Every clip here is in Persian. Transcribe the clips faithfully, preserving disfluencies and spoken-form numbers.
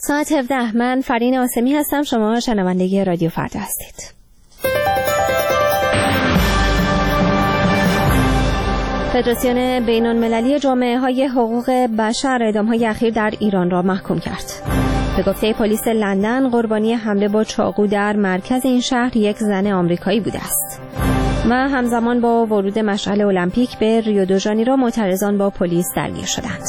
ساعت هفده. من فرین آسمی هستم. شما شنونده رادیو فردا هستید. فدراسیون بین‌المللی جامعه‌های حقوق بشر اعدام‌های اخیر در ایران را محکوم کرد. به گفته پلیس لندن، قربانی حمله با چاقو در مرکز این شهر یک زن آمریکایی بوده است. و همزمان با ورود مشعل المپیک به ریو دو ژانیرو، معترضان با پلیس درگیر شدند.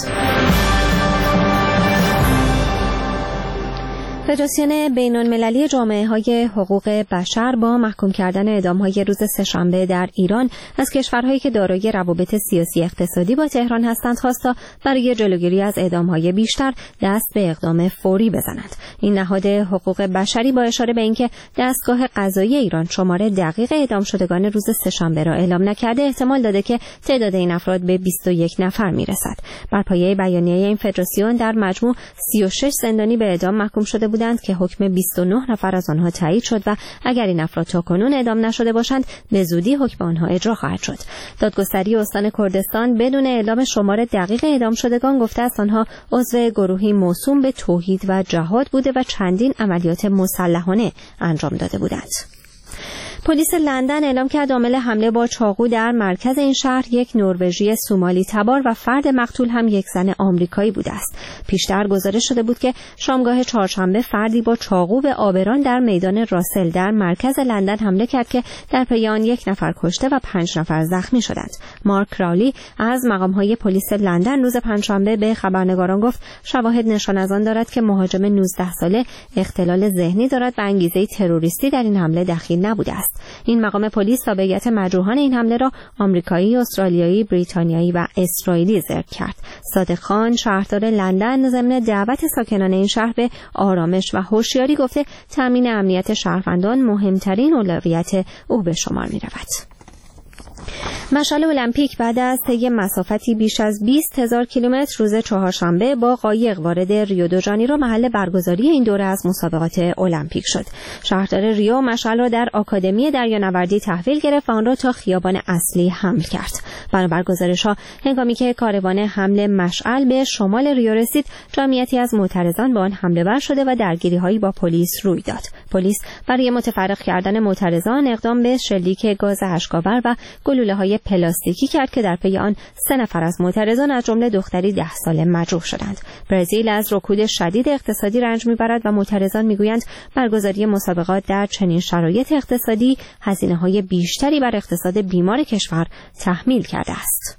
فدراسیون بین‌المللی جامعه‌های حقوق بشر با محکوم کردن اعدام‌های روز سه‌شنبه در ایران از کشورهایی که دارای روابط سیاسی اقتصادی با تهران هستند خواست تا برای جلوگیری از اعدام‌های بیشتر دست به اقدام فوری بزنند. این نهاد حقوق بشری با اشاره به اینکه دستگاه قضایی ایران شماره دقیق اعدام شدگان روز سه‌شنبه را اعلام نکرده، احتمال داده که تعداد این افراد به بیست و یک نفر میرسد. بر پایه بیانیه این فدراسیون در مجموع سی و شش زندانی به اعدام محکوم شده بودند که حکم بیست و نه نفر از آنها تایید شد و اگر این افراد تاکنون اعدام نشده باشند به زودی حکم آنها اجرا خواهد شد. دادگستری استان کردستان بدون اعلام شمار دقیق اعدام شدگان گفته است آنها عضو گروهی موسوم به توحید و جهاد بوده و چندین عملیات مسلحانه انجام داده بودند. پلیس لندن اعلام کرد عامل حمله با چاقو در مرکز این شهر یک نروژی سومالی تبار و فرد مقتول هم یک زن آمریکایی بوده است. پیشتر گزارش شده بود که شامگاه چهارشنبه فردی با چاقو به آبران در میدان راسل در مرکز لندن حمله کرد که در پی آن یک نفر کشته و پنج نفر زخمی شدند. مارک رالی از مقام‌های پلیس لندن روز پنجشنبه به خبرنگاران گفت شواهد نشان از آن دارد که مهاجم نوزده ساله اختلال ذهنی دارد و انگیزه تروریستی در این حمله دخیل نبوده است. این مقام پلیس تابعیت مجروحان این حمله را آمریکایی، استرالیایی، بریتانیایی و اسرائیلی ذکر کرد. صادق خان، شهردار لندن، ضمن دعوت ساکنان این شهر به آرامش و هوشیاری گفته تامین امنیت شهروندان مهمترین اولویت او به شمار می‌رود. مشعل المپیک بعد از طی مسافتی بیش از بیست هزار کیلومتر روز چهارشنبه با قایق وارد ریو دو ژانیرو محل برگزاری این دوره از مسابقات المپیک شد. شهردار ریو مشعل را در آکادمی دریانوردی تحویل گرفت و آن را تا خیابان اصلی حمل کرد. بنابر گزارش‌ها هنگامی که کاروان حمل مشعل به شمال ریو رسید، جمعیتی از معترضان به آن حمله ور شده و درگیری‌هایی با پلیس روی داد. پلیس برای متفرق کردن معترضان اقدام به شلیک گاز اشک‌آور و گلوله‌های پلاستیکی کرد که در پی آن سه نفر از معترضان از جمله دختری ده ساله مجروح شدند. برزیل از رکود شدید اقتصادی رنج می‌برد و معترضان می‌گویند برگزاری مسابقات در چنین شرایط اقتصادی هزینه‌های بیشتری بر اقتصاد بیمار کشور تحمیل کرده است.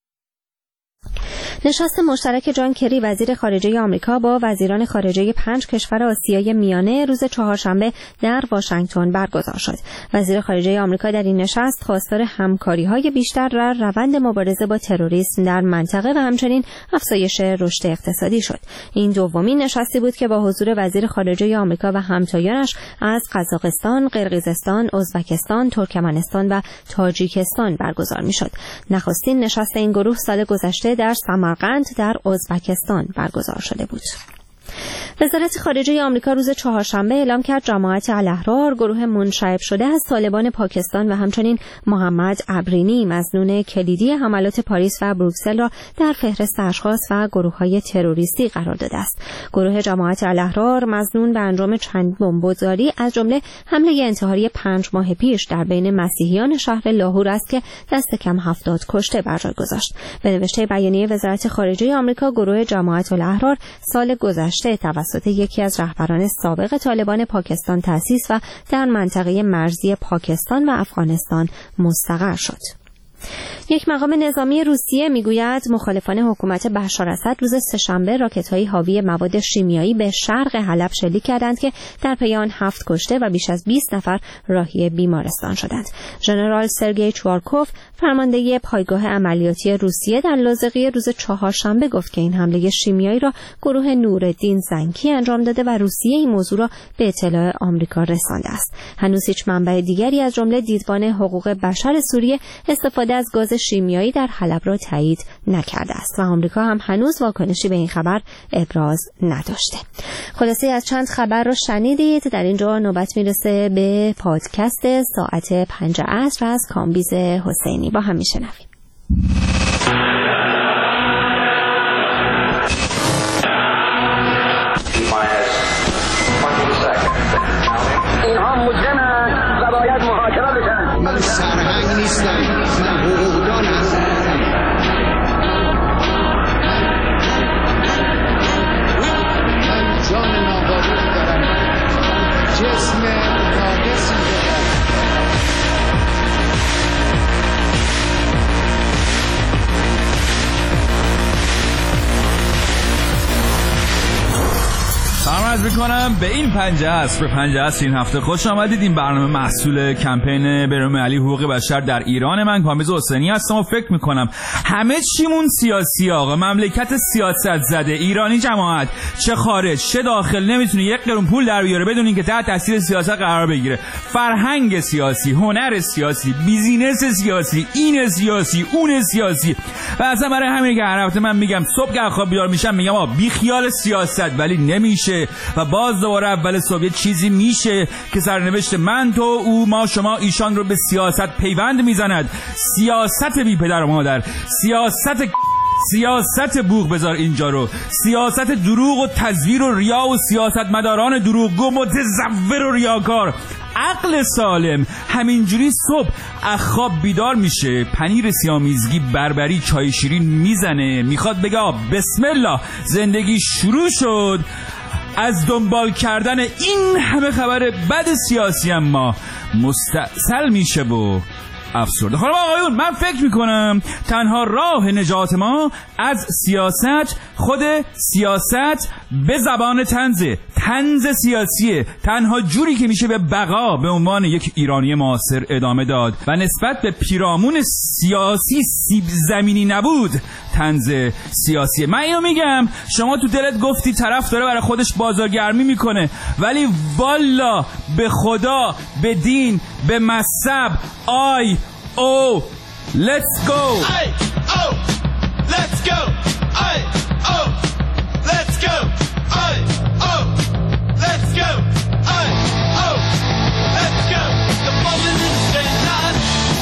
نشست مشترک جان کری وزیر خارجه آمریکا با وزیران خارجه پنج کشور آسیای میانه روز چهارشنبه در واشنگتن برگزار شد. وزیر خارجه آمریکا در این نشست خواستار همکاری‌های بیشتر در روند مبارزه با تروریسم در منطقه و همچنین افزایش رشد اقتصادی شد. این دومین نشستی بود که با حضور وزیر خارجه آمریکا و همتایانش از قزاقستان، قرقیزستان، ازبکستان، ترکمنستان و تاجیکستان برگزار می‌شد. نخستین نشست این گروه سال گذشته در سمرقند در ازبکستان برگزار شده بود. وزارت خارجه آمریکا روز چهارشنبه اعلام کرد جماعت الاحرار، گروه منشعب شده از طالبان پاکستان و همچنین محمد عبرینی، مظنون کلیدی حملات پاریس و بروکسل را در فهرست اشخاص و گروه‌های تروریستی قرار داده است. گروه جماعت الاحرار مظنون به انجام چند بمبگذاری از جمله حمله انتحاری پنج ماه پیش در بین مسیحیان شهر لاهور است که دست کم هفتاد کشته بر جای گذاشت. به نوشته بیانیه وزارت خارجه آمریکا، گروه جماعت الاحرار سال گذشته توسط یکی از رهبران سابق طالبان پاکستان تأسیس و در منطقه مرزی پاکستان و افغانستان مستقر شد. یک مقام نظامی روسیه میگوید مخالفان حکومت بشار اسد روز سه‌شنبه راکت‌های حاوی مواد شیمیایی به شرق حلب شلیک کردند که در پی آن هفت کشته و بیش از بیست نفر راهی بیمارستان شدند. ژنرال سرگئی چوارکوف، فرمانده پایگاه عملیاتی روسیه در لاذقیه روز چهارشنبه گفت که این حمله شیمیایی را گروه نورالدین زنکی انجام داده و روسیه این موضوع را به اطلاع آمریکا رسانده است. هنوز هیچ منبع دیگری از جمله دیدبان حقوق بشر سوریه استفاده از گاز شیمیایی در حلب را تایید نکرده است و آمریکا هم هنوز واکنشی به این خبر ابراز نداشته. خلاصه از چند خبر رو شنیدید. در اینجا نوبت میرسه به پادکست ساعت پنج عصر از کامبیز حسینی. با هم میشنویم. T minus اینها مجرمند و باید محاکمه بشن. من سرهنگ نیستم، من حقوقدان هستم. من جان نابارد دارم، جسم ناقصی دارم. سلام عرض میکنم به این پنجه است به پنجه است این هفته خوش آمدید. این برنامه محصول کمپین بین‌المللی حقوق بشر در ایران. من کامبیز حسینی هستم و فکر میکنم همه چیمون سیاسی آقا، مملکت سیاست زده، ایرانی جماعت چه خارج چه داخل نمیتونه یک قرون پول در بیاره بدون اینکه تحت تاثیر سیاست قرار بگیره. فرهنگ سیاسی، هنر سیاسی، بیزینس سیاسی، این سیاسی، اون سیاسی. و اصلا برای همین که هر هفته من میگم صبح که خواب بیدار میشم میگم آقا بی خیال سیاست، ولی نمیشه. و باز دوباره اول صبح یه چیزی میشه که سرنوشت من تو او ما شما ایشان رو به سیاست پیوند میزند. سیاست بی پدر و مادر، سیاست سیاست بوق بذار اینجا رو، سیاست دروغ و تزویر و ریا و سیاست مداران دروغگو متزور و ریاکار. عقل سالم همینجوری صبح از خواب بیدار میشه، پنیر سیامیزگی بربری چای شیرین میزنه، میخواد بگه بسم الله زندگی شروع شد. از دنبال کردن این همه خبر بد سیاسی اما مستعسل میشه و افسرده. خانم آقایون، من فکر میکنم تنها راه نجات ما از سیاست خود سیاست به زبان طنزه، طنز سیاسیه. تنها جوری که میشه به بقا به عنوان یک ایرانی معاصر ادامه داد و نسبت به پیرامون سیاسی سیب زمینی نبود، طنز سیاسیه. من اینو میگم، شما تو دلت گفتی طرف داره برای خودش بازارگرمی میکنه، ولی والا به خدا، به دین، به مذهب، آی او let's go آی او let's go آی او let's go آی او let's go آی او let's go. The moment is straight line,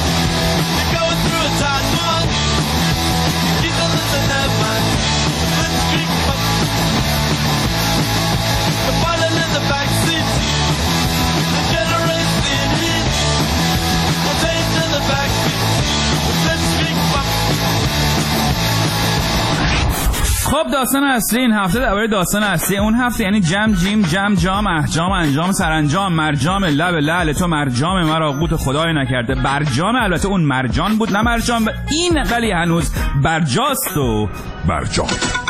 you're going through a tight one, keep a listen that mind, let's drink up. The violin in the backseat, the generous in it, the taste in the backseat, let's drink up. خب داستان اصلی این هفته درباره داستان اصلی اون هفته، یعنی جم جیم جم جام احجام انجام سرانجام مرجام لب لعل تو مرجام مرا قوت خدای نکرده برجام. البته اون مرجان بود نه مرجان، و این ولی هنوز برجاست و برجام.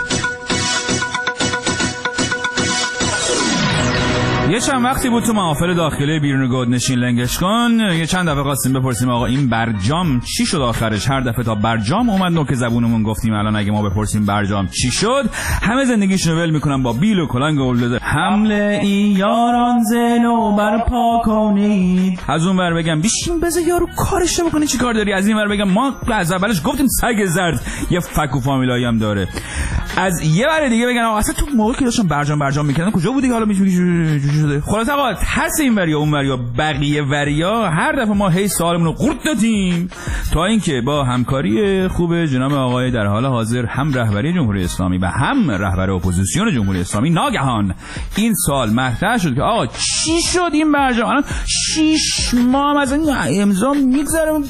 یه چند وقتی بود تو محافل داخلی بیرون گودنشین لنگش کن، یه چند دفعه خواستیم بپرسیم آقا این برجام چی شد آخرش. هر دفعه تا برجام اومد نوک زبونمون گفتیم الان اگه ما بپرسیم برجام چی شد، همه زندگیشونو ول میکنن با بیل و کلنگ و اولده. حمله این یاران زنو برپا کنید. از اون ور بگم بیشین بذار یارو کارش بکنه چی کار داری. از این ور بگم ما از اولش گفتیم سگ زرد یه فک و فامیلایی هم داره. از یه ور دیگه بگن آقا اصلا تو موقعی که داشتن برجام برجام میکردن کجا بودی حالا میتونی شده. خلاص آقا هست این وریا اون وریا بقیه وریا هر دفعه ما هی سوالمون رو قورت دادیم تا اینکه با همکاری خوب جناب آقای در حال حاضر هم رهبری جمهوری اسلامی و هم رهبر اپوزیسیون جمهوری اسلامی ناگهان این سوال مطرح شد که آقا چی شد این برجام. الان شش ماه از این امضا میگذره،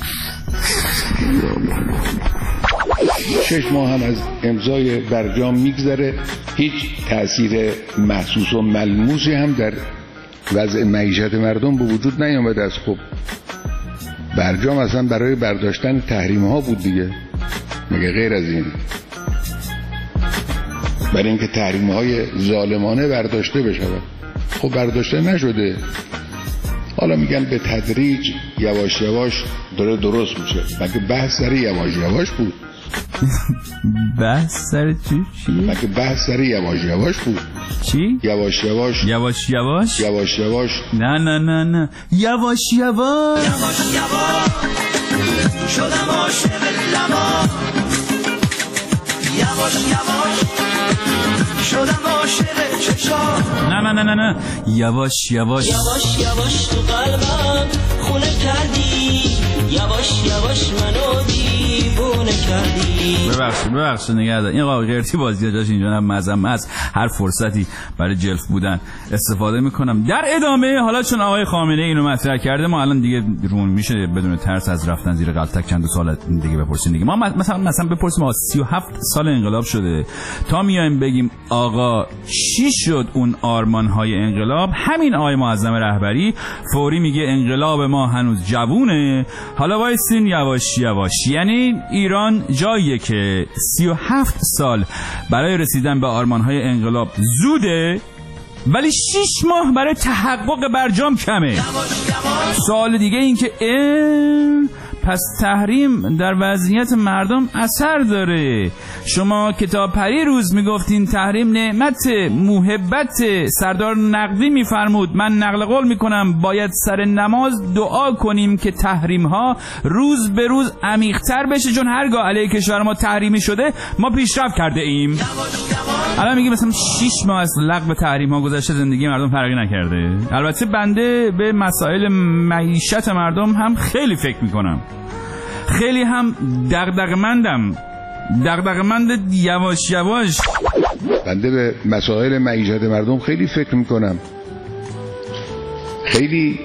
شش ماه هم از امضای برجام میگذره، هیچ تأثیر محسوس و ملموسی هم در وضع معیشت مردم به وجود نیامده است. خب برجام اصلا برای برداشتن تحریم ها بود دیگه، مگه غیر از این؟ برای اینکه تحریم های ظالمانه برداشته بشود. خب برداشته نشده، حالا میگن به تدریج یواش یواش داره درست میشه. مگه بحث سر یواش یواش بود؟ بحث سر چی؟ چی؟ مگه بحث سر یواش یواش بود؟ چی؟ یواش یواش یواش یواش یواش یواش نه نه نه نه یواش یواش یواش یواش شدم عاشق لبا، یواش یواش شدم عاشق چشا. نه نه نه نه نه یواش یواش یواش یواش تو قلبم خونه کردی، یواش یواش منو دی دیوونه کردی. ببخشید ببخشید نگه دار این آقا قرتی بازی جاش اینجا هم مزم از هر فرصتی برای جلف بودن استفاده میکنم. در ادامه حالا چون آقای خامنه‌ای اینو مطرح کرده ما الان دیگه رون میشه بدون ترس از رفتن زیر غلطک چند سال دیگه بپرسیم دیگه. ما مثلا مثلا بپرسیم آقا سی و هفت سال انقلاب شده تا میایم بگیم آقا چی شد اون آرمان‌های انقلاب، همین آقای معظم رهبری فوری میگه انقلاب ما هنوز جوونه، حالا وایسین یواش یواش. یعنی ایران جاییه که سی و هفت سال برای رسیدن به آرمان‌های انقلاب زوده ولی شش ماه برای تحقق برجام کمه. سوال دیگه این که پس تحریم در وضعیت مردم اثر داره. شما کتاب پری روز میگفتین تحریم نعمت محبت، سردار نقدی میفرمود من نقل قول میکنم باید سر نماز دعا کنیم که تحریم ها روز به روز عمیق‌تر بشه، چون هرگاه علیه کشور ما تحریمی شده ما پیشرفت کرده ایم. الان میگه مثلا شش ماه از لغو تحریم ها گذشته زندگی مردم فرقی نکرده. البته بنده به مسائل معیشت مردم هم خیلی فکر میکنم، خیلی هم دغدغه‌مندم، دغدغه‌مند یواش یواش. بنده به مسائل معیشت مردم خیلی فکر میکنم، خیلی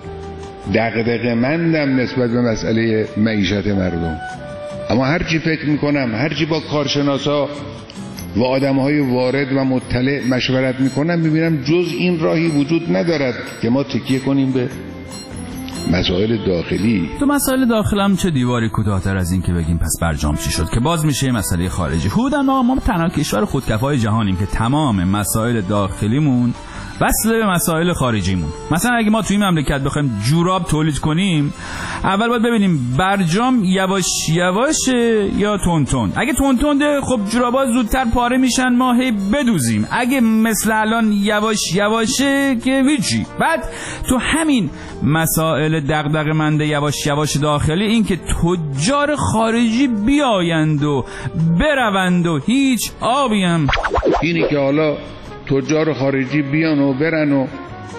دغدغه‌مندم نسبت به مسئله معیشت مردم. اما هرچی فکر میکنم، هرچی با کارشناسا و آدم‌های وارد و مطلع مشورت میکنم میبینم جز این راهی وجود ندارد که ما تکیه کنیم به مسائل داخلی. تو مسائل داخل هم چه دیواری کوتاه‌تر از این که بگیم پس برجام چی شد که باز میشه مسئله خارجی. خودم ما ما تنها کشور خودکفای جهانیم که تمام مسائل داخلیمون وصل به مسائل خارجیمون. مثلا اگه ما توی این مملکت بخوایم جوراب تولید کنیم اول باید ببینیم برجام یواش یواشه یا تون تون. اگه تون تونه خب جورابا زودتر پاره میشن ما هی بدوزیم، اگه مثل الان یواش یواشه که هیچی. بعد تو همین مسائل دغدغه‌مند یواش یواش داخلی این که تجار خارجی بیایند و بروند و هیچ آبی هم اینی که حالا تجار خارجی بیان و برن و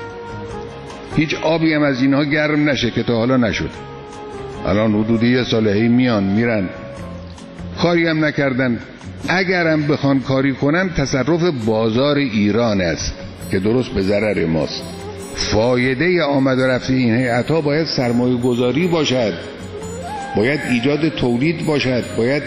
هیچ آبی هم از اینها گرم نشه که تا حالا نشد. الان حدود یه ساله هی میان میرن کاری هم نکردن. اگرم بخوان کاری کنن تصرف بازار ایران است که درست به ضرر ماست. فایده آمد و رفت این هیئت‌ها باید سرمایه گذاری باشد، باید ایجاد تولید باشد، باید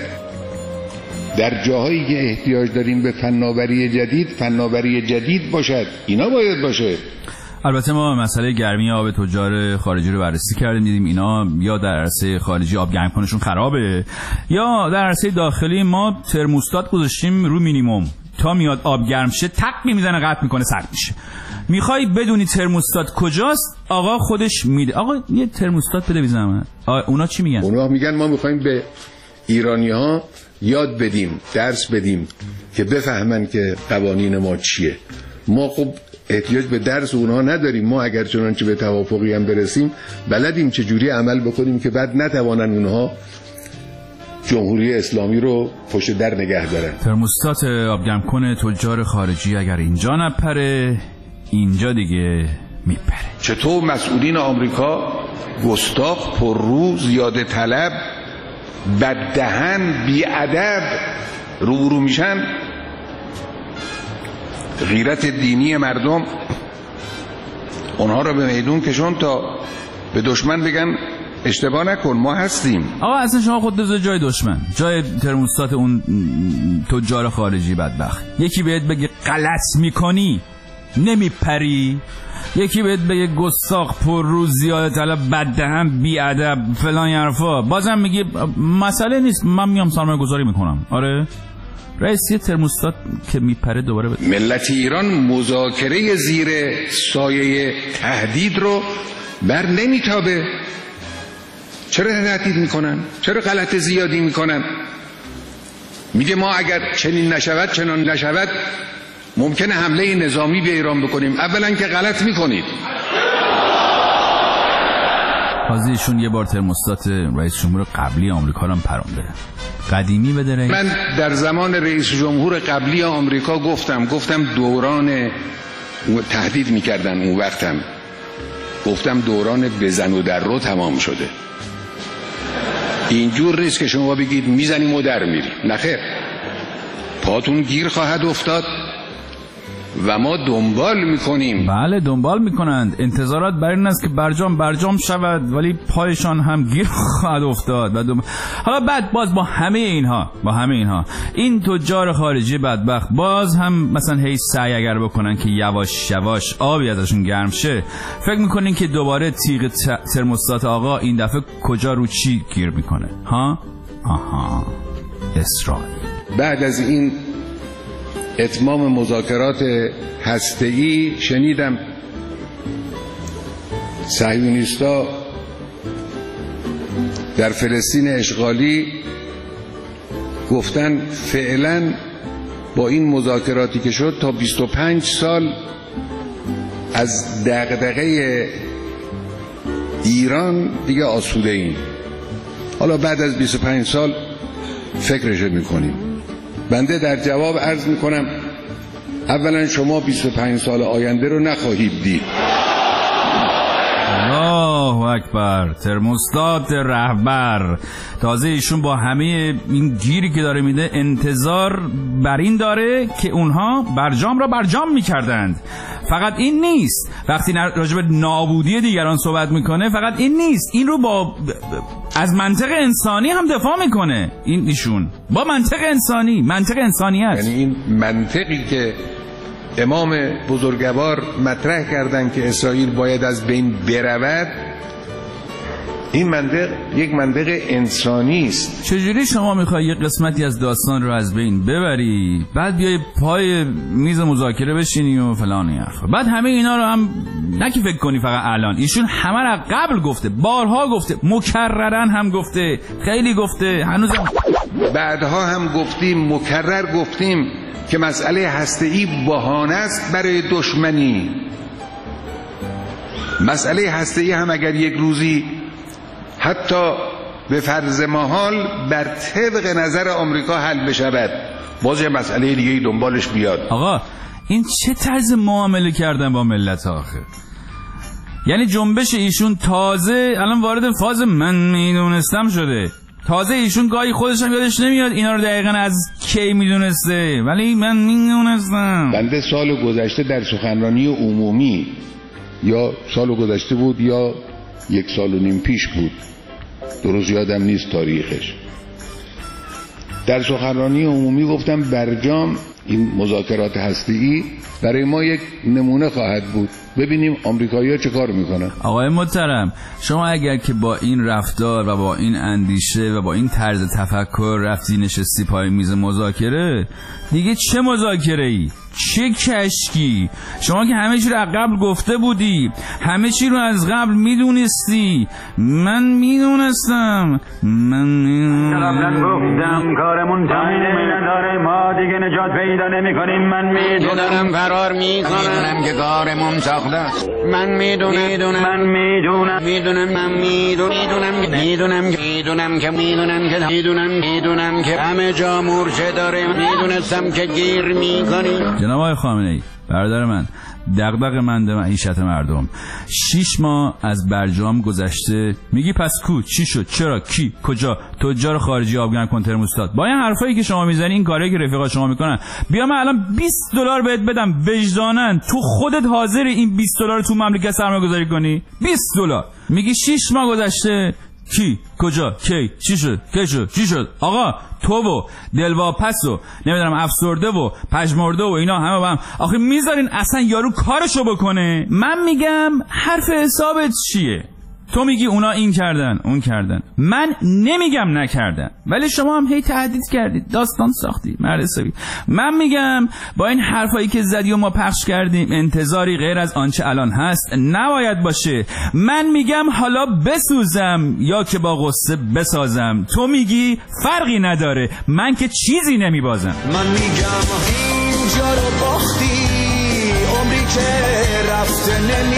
در جاهایی که احتیاج داریم به فناوری جدید فناوری جدید باشد. اینا باید باشه. البته ما مسئله گرمی آب تجار خارجی رو بررسی کردیم، دیدیم اینا یا در عرصه خارجی آب گرم کنشون خرابه یا در عرصه داخلی ما ترموستات گذاشتیم رو مینیمم، تا میاد آب گرم شه تق میزنه قطع میکنه سرد میشه. میخوای بدونی ترموستات کجاست؟ آقا خودش میده. آقا یه ترموستات بده بی زحمت. اونا چی میگن؟ اونا میگن ما میخوایم به ایرانی‌ها یاد بدیم، درس بدیم که بفهمن که قوانین ما چیه. ما خب احتیاج به درس اونها نداریم. ما اگر چنانچه به توافقی هم برسیم بلدیم چجوری عمل بکنیم که بعد نتوانن اونها جمهوری اسلامی رو پشت در نگه دارن. ترموستات آبگرم کنه تجار خارجی اگر اینجا نپره اینجا دیگه میپره. چطور مسئولین آمریکا گستاخ، پررو، زیاده طلب، بددهن، بیادب روبرو میشن؟ غیرت دینی مردم اونها رو به میدون کشون تا به دشمن بگن اشتباه نکن ما هستیم. آقا اصلا شما خود بذار جای دشمن، جای ترموستات اون تجار خارجی بدبخت. یکی بهت بگه غلط میکنی نمیپری، یکی بهت بگه گستاخ، پررو، زیاده طلب، بددهن، بیادب، فلان حرفا، بازم میگی مسئله نیست من میام سرمایه گذاری میکنم. آره رئیسی ترموستات که میپره دوباره بده. ملت ایران مذاکره زیر سایه تهدید رو بر نمیتابه. چرا تهدید میکنن؟ چرا غلط زیادی میکنن؟ میگه ما اگر چنین نشود چنان نشود ممکنه حمله نظامی به ایران بکنیم. اولا که غلط میکنید. حاضرشون یه بار ترموستات رئیس جمهور قبلی آمریکا رو هم پرونده قدیمی بده رئیس. من در زمان رئیس جمهور قبلی آمریکا گفتم گفتم دوران تهدید میکردن اون وقتم گفتم دوران بزن و در رو تمام شده. اینجور نیست که شما بگید میزنیم و در میریم. نخیر، پاتون گیر خواهد افتاد و ما دنبال میکنیم. بله دنبال میکنند. انتظارات بر این است که برجام برجام شود ولی پایشان هم گیر خواهد افتاد. و دنب... حالا بعد باز با همه اینها با همه اینها این تجار خارجی بدبخت باز هم مثلا هی سعی اگر بکنن که یواش یواش آبی ازشون گرم شه، فکر میکنین که دوباره تیغ ترموستات آقا این دفعه کجا رو چی گیر میکنه؟ ها؟ آها، اسرائیل. بعد از این اتمام مذاکرات هسته‌ای شنیدم صهیونیستا در فلسطین اشغالی گفتن فعلا با این مذاکراتی که شد تا بیست و پنج سال از دغدغه ایران دیگه آسوده ایم. حالا بعد از بیست و پنج سال فکرشو میکنیم. بنده در جواب عرض میکنم اولا شما بیست و پنج سال آینده رو نخواهید دید. الله اکبر، ترموستات رهبر. تازه ایشون با همه این گیری که داره میده انتظار بر این داره که اونها برجام را برجام میکردند. فقط این نیست، وقتی راجع به نابودی دیگران صحبت میکنه فقط این نیست، این رو با از منطق انسانی هم دفاع میکنه. این ایشون با منطق انسانی، منطق انسانیت، یعنی این منطقی که امام بزرگوار مطرح کردن که اسرائیل باید از بین برود، این منطق یک منطق انسانی است. چجوری شما میخوای یه قسمتی از داستان رو از بین ببری بعد بیای پای میز مذاکره بشینی و فلان حرفا؟ بعد همه اینا رو هم نکی فکر کنی فقط الان، ایشون همه را قبل گفته، بارها گفته، مکررن هم گفته، خیلی گفته، هنوز هم بعدها هم گفتیم، مکرر گفتیم که مسئله هسته‌ای بهانه است برای دشمنی. مسئله هسته‌ای هم اگر یک روزی حتی به فرض محال بر طبق نظر آمریکا حل بشود، باز یه مسئله دیگه دنبالش بیاد. آقا این چه طرز معامله کردن با ملت آخر؟ یعنی جنبش ایشون تازه الان وارد فاز من میدونستم شده. تازه ایشون گاهی خودش هم یادش نمیاد اینا رو دقیقاً از کی میدونسته، ولی من میدونستم. بنده سال گذشته در سخنرانی عمومی، یا سال گذشته بود یا یک سال و نیم پیش بود، درست یادم نیست تاریخش، در سخنرانی عمومی گفتم برجام، این مذاکرات هسته‌ای برای ما یک نمونه خواهد بود، ببینیم آمریکایی‌ها چه کار میکنن. آقای محترم، شما اگر که با این رفتار و با این اندیشه و با این طرز تفکر رفتی نشستی پای میز مذاکره، دیگه چه مذاکره ای؟ چه کشکی؟ شما که همه چی رو از قبل گفته بودی، همه چی رو از قبل میدونستی. من میدونستم من قبلا گفتم کارمون تمومه نداره، ما دیگه نجات پیدا نمی‌کنیم. من میدونم فرار میکنم، میدونم که کارمون ساخته است. من میدونم من میدونم میدونم من میدونم میدونم که میدونم که میدونم که میدونم میدونم که همه جا مورچه داره. میدونستم که گیر میکنی. جناب آقای خامنه‌ای، برادر من، دغدغه من به معیشت مردم. شیش ماه از برجام گذشته، میگی پس کو؟ چی شد؟ چرا؟ کی؟ کجا؟ تجار خارجی آبگرم کن ترموستات. با این حرفایی که شما میزنی، این کاری که رفیقا شما میکنن، بیا من الان بیست دلار بهت بدم وجدانن، تو خودت حاضری این بیست دلار تو مملکت سرمایه‌گذاری کنی؟ بیست دلار. میگی شیش ماه گذشته، کی؟ کجا؟ کی؟ چی شد؟ کی شد؟ چی شد؟ آقا تو و دلواپس و نمیدونم افسرده و پژمرده و اینا همه با هم آخه میذارین اصلا یارو کارشو بکنه؟ من میگم حرف حسابت چیه؟ تو میگی اونا این کردن اون کردن، من نمیگم نکردن، ولی شما هم هی تهدید کردید، داستان ساختی مرد حسابی. من میگم با این حرفایی که زدی و ما پخش کردیم انتظاری غیر از آنچه الان هست نباید باشه. من میگم حالا بسوزم یا که با غصه بسازم، تو میگی فرقی نداره، من که چیزی نمیبازم. من میگم اینجا رو باختی، عمری که رفته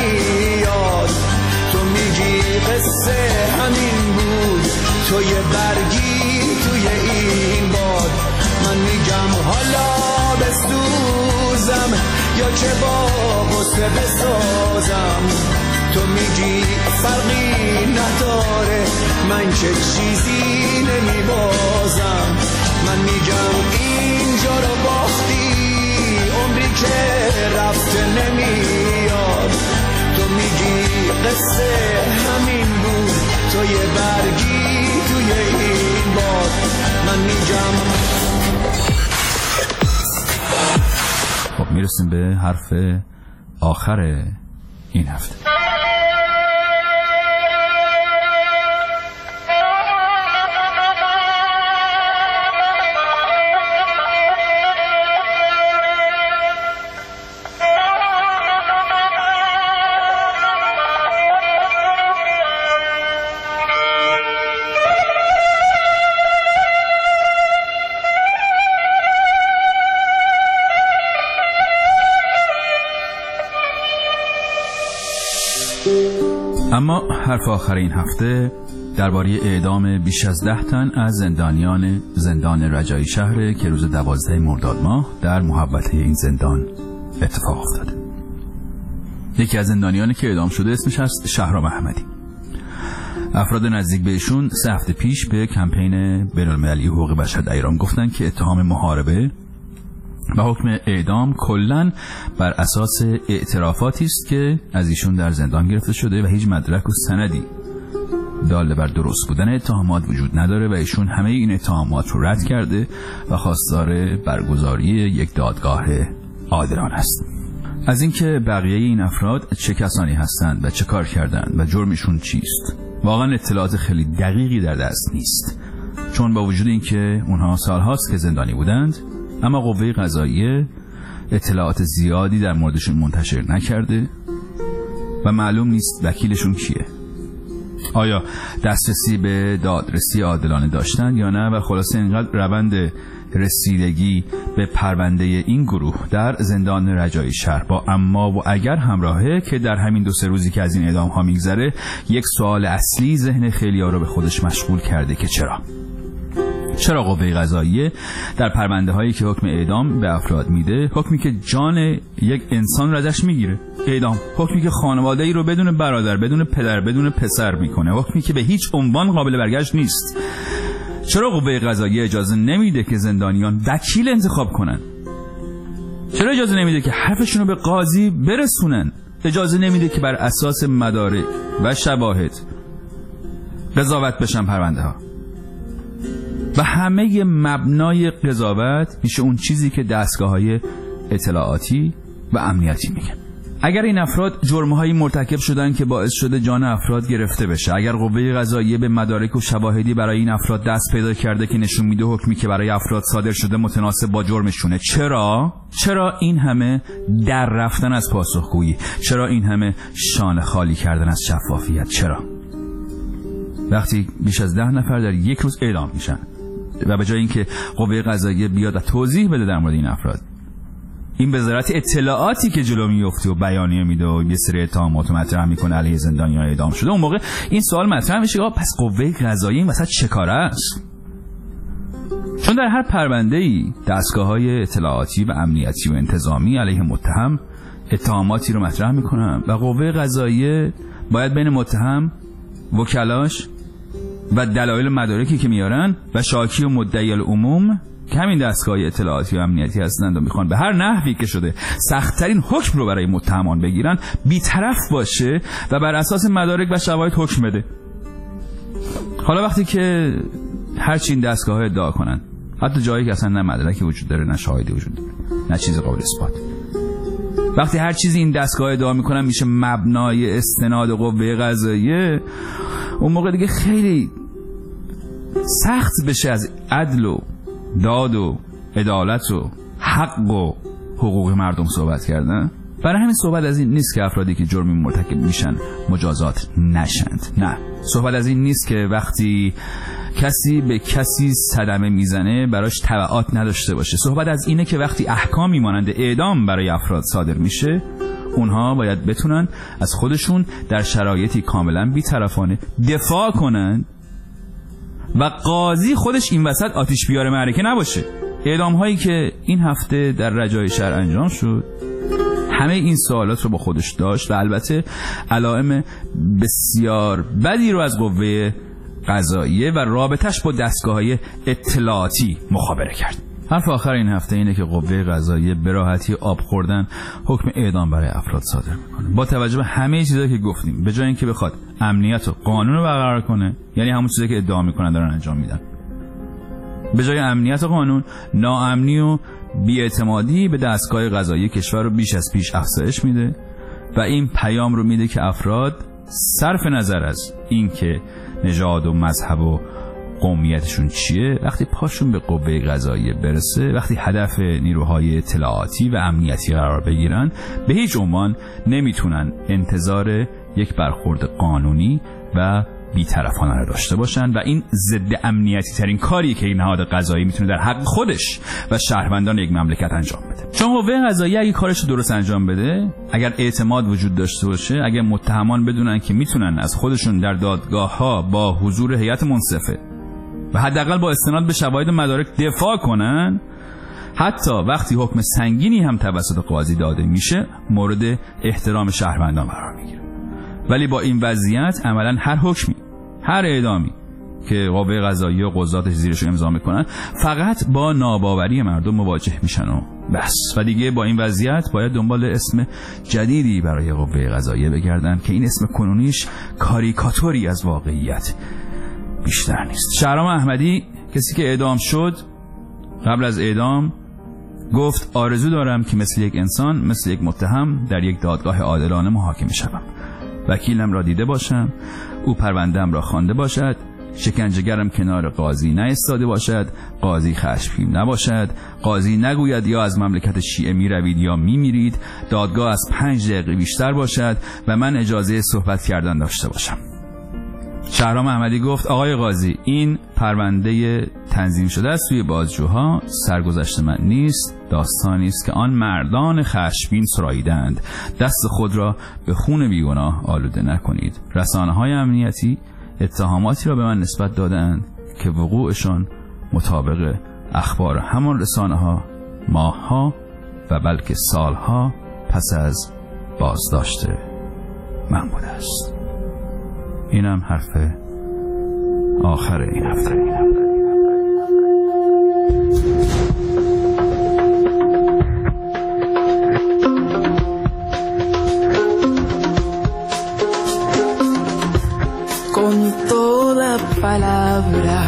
نمیاد. تو میگی قصه همین بود، تو یه برگی توی این باد. من میگم حالا بسوزم یا که با غصه بسازم، تو میگی فرقی نداره من چه چیزی نمیبازم من میگم اینجا رو باختی عمری که رفته نمیاد تو میگی قصه همین بود تو یه برگی توی این باد من میگم. خب میرسیم به حرف آخر این هفته. اما حرف آخر این هفته درباره اعدام بیش از ده تن از زندانیان زندان رجایی شهر که روز دوازده مرداد ماه در محوطه این زندان اتفاق افتاده. یکی از زندانیانی که اعدام شده اسمش هست شهرام احمدی. افراد نزدیک به ایشون سه هفته پیش به کمپین بین‌المللی حقوق بشر در ایران گفتن که اتهام محاربه و حکم اعدام کلاً بر اساس اعترافاتی است که از ایشون در زندان گرفته شده و هیچ مدرک و سندی دال بر درست بودن اتهامات وجود نداره و ایشون همه این اتهامات رو رد کرده و خواستار برگزاری یک دادگاه عادلانه است. از اینکه بقیه این افراد چه کسانی هستند و چه کار کردند و جرمشون چیست واقعا اطلاعات خیلی دقیقی در دست نیست، چون با وجود اینکه اونها سالهاست که زندانی بودند اما قوه قضاییه اطلاعات زیادی در موردشون منتشر نکرده و معلوم نیست وکیلشون کیه، آیا دسترسی به دادرسی عادلانه داشتن یا نه و خلاصه اینقدر روند رسیدگی به پرونده این گروه در زندان رجایی شهر با اما و اگر همراهه که در همین دو سه روزی که از این اعدام ها میگذره یک سوال اصلی ذهن خیلی‌ها رو به خودش مشغول کرده که چرا چرا قوه قضاییه در پرونده هایی که حکم اعدام به افراد میده، حکمی که جان یک انسان رو ازش میگیره، اعدام، حکمی که خانواده ای رو بدون برادر، بدون پدر، بدون پسر میکنه، حکمی که به هیچ عنوان قابل برگشت نیست، چرا قوه قضاییه اجازه نمیده که زندانیان وکیل انتخاب کنن؟ چرا اجازه نمیده که حرفشون رو به قاضی برسونن؟ اجازه نمیده که بر اساس مدارک و شواهد قضاوت بشن پرونده ها؟ و همه مبنای قضاوت میشه اون چیزی که دستگاه‌های اطلاعاتی و امنیتی میگن. اگر این افراد جرم‌هایی مرتکب شدن که باعث شده جان افراد گرفته بشه، اگر قوه قضاییه به مدارک و شواهدی برای این افراد دست پیدا کرده که نشون میده حکمی که برای افراد صادر شده متناسب با جرمشونه، چرا چرا این همه در رفتن از پاسخگویی؟ چرا این همه شانه خالی کردن از شفافیت؟ چرا وقتی بیش از ده نفر در یک روز اعدام میشن و به جای اینکه قوه قضاییه بیاد و توضیح بده در مورد این افراد، این وزارت اطلاعاتی که جلو میفته و بیانیه میده و یه سری اتهامات مطرح میکنه علیه زندانیان اعدام شده، اون موقع این سوال مطرح میشه آ پس قوه قضاییه این وسط چه کاره است؟ چون در هر پرونده‌ای دستگاه‌های اطلاعاتی و امنیتی و انتظامی علیه متهم اتهاماتی رو مطرح میکنن و قوه قضاییه باید بین متهم، وکلاش و دلایل مدارکی که میارن و شاکی و مدعی العموم که همین دستگاه اطلاعاتی و امنیتی هستند و میخوان به هر نحوی که شده سخت‌ترین حکم رو برای متهمان بگیرن بی‌طرف باشه و بر اساس مدارک و شواهد حکم بده. حالا وقتی که هر چی این دستگاه ادعا کنن، حتی جایی که اصلا نه مدرکی وجود داره نه شاهدی وجود داره نه چیز قابل اثبات، وقتی هر چیزی این دستگاه ادعا میکنن میشه مبنای استناد قوه قضاییه، اون موقع دیگه خیلی سخت بشه از عدل و داد و عدالت و حق و حقوق مردم صحبت کردن. برای همین صحبت از این نیست که افرادی که جرمی مرتکب میشن مجازات نشند، نه، صحبت از این نیست که وقتی کسی به کسی صدمه میزنه براش تبعات نداشته باشه، صحبت از اینه که وقتی احکامی مانند اعدام برای افراد صادر میشه اونها باید بتونن از خودشون در شرایطی کاملا بی‌طرفانه دفاع کنن و قاضی خودش این وسط آتش بیار معرکه نباشه. اعدام هایی که این هفته در رجایی شهر انجام شد همه این سوالات رو با خودش داشت و البته علائم بسیار بدی رو از قوه قضاییه و رابطش با دستگاه‌های اطلاعاتی مخابره کرد. حرف آخر این هفته اینه که قوه قضاییه به راحتی آب خوردن حکم اعدام برای افراد صادر میکنه. با توجه به همه چیزایی که گفتیم، به جای اینکه بخواد امنیت و قانون رو برقرار کنه، یعنی همون چیزایی که ادعا میکنن دارن انجام میدن، به جای امنیت و قانون، ناامنی و بی‌اعتمادی به دستگاه قضایی کشور رو بیش از پیش افزایش میده و این پیام رو میده که افراد صرف نظر از اینکه نژاد و مذهب و قومیتشون چیه، وقتی پاشون به قوه قضاییه برسه، وقتی هدف نیروهای اطلاعاتی و امنیتی قرار بگیرن، به هیچ عنوان نمیتونن انتظار یک برخورد قانونی و بی‌طرفانه رو داشته باشن و این ضد امنیتی ترین کاری که این نهاد قضایی میتونه در حق خودش و شهروندان یک مملکت انجام بده. چون قوه قضاییه اگه کارش رو درست انجام بده، اگر اعتماد وجود داشته باشه، اگر متهمان بدونن که میتونن از خودشون در دادگاه ها با حضور هیئت منصفه و حداقل با استناد به شواهد و مدارک دفاع کنن، حتی وقتی حکم سنگینی هم توسط قاضی داده میشه مورد احترام شهروندان قرار میگیره. ولی با این وضعیت عملا هر حکمی، هر اعدامی که قوه قضاییه و قضاتش زیرش امضا میکنن فقط با ناباوری مردم مواجه میشن و بس. و دیگه با این وضعیت باید دنبال اسم جدیدی برای قوه قضاییه بگردن که این اسم کنونیش کاریکاتوری از واقعیت بیشتر نیست. شهرام احمدی، کسی که اعدام شد، قبل از اعدام گفت آرزو دارم که مثل یک انسان، مثل یک متهم در یک دادگاه عادلانه محاکمه شوم. وکیلم را دیده باشم، او پرونده‌ام را خوانده باشد، شکنجهگرم کنار قاضی نایستاده باشد، قاضی خشمگین نباشد، قاضی نگوید یا از مملکت شیعه می روید یا می میرید، دادگاه از پنج دقیقه بیشتر باشد و من اجازه صحبت کردن داشته باشم. شهرام احمدی گفت آقای قاضی، این پرونده تنظیم شده است توی بازجوها، سرگذشت من نیست، داستانی است که آن مردان خشمگین سراییدند. دست خود را به خون بیگناه آلوده نکنید. رسانه‌های امنیتی اتهاماتی را به من نسبت دادند که وقوعشان مطابق اخبار همان رسانه‌ها ماه‌ها و بلکه سالها پس از بازداشت من بوده است. اینم حرف آخر این هفته. Con toda palabra,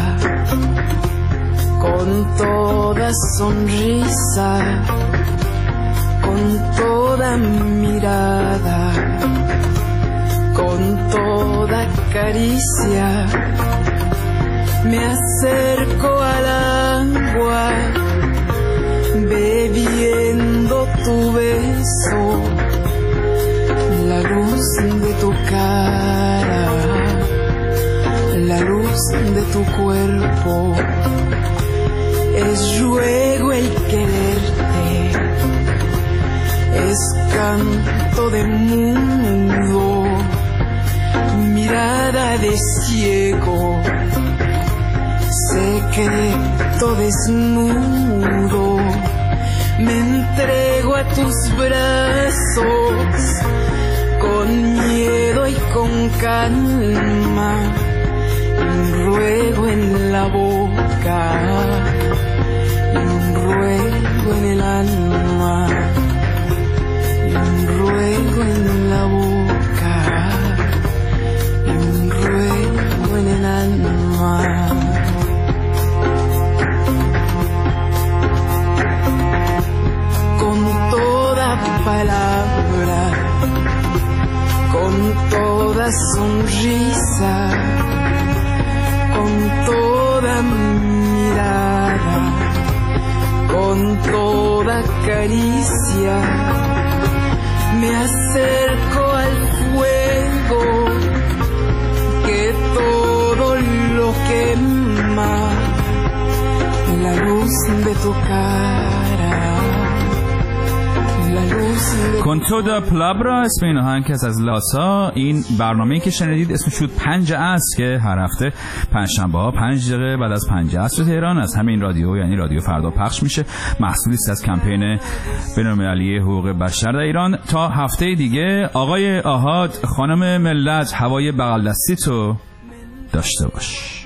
con toda sonrisa, con toda mirada, con toda caricia, me acerco al agua, bebiendo tu beso, la luz de tu cara, la luz de tu cuerpo, es ruego el quererte, es canto de mundo, mirada de ciego, secreto desnudo, me entrego a tus brazos, con miedo y con calma, un ruego en la boca, un ruego en el alma, un ruego en la boca, un ruego en el alma. Con toda palabra, con toda sonrisa, con toda mirada, con toda caricia, me acerco al fuego que todo lo quema, la luz de tu cara, la luz کنتو دا پلابرا اسم این آهنگ که از لاسا. این برنامه‌ای که شنیدید اسمش شد پنج عصر که هر هفته پنجشنبه ها پنج دقیقه بعد از پنج عصر تهران از همین رادیو یعنی رادیو فردا پخش میشه. محصولی است از کمپین بین‌المللی حقوق بشر در ایران. تا هفته دیگه آقای آحاد، خانم ملت، هوای بغل دستی تو داشته باش.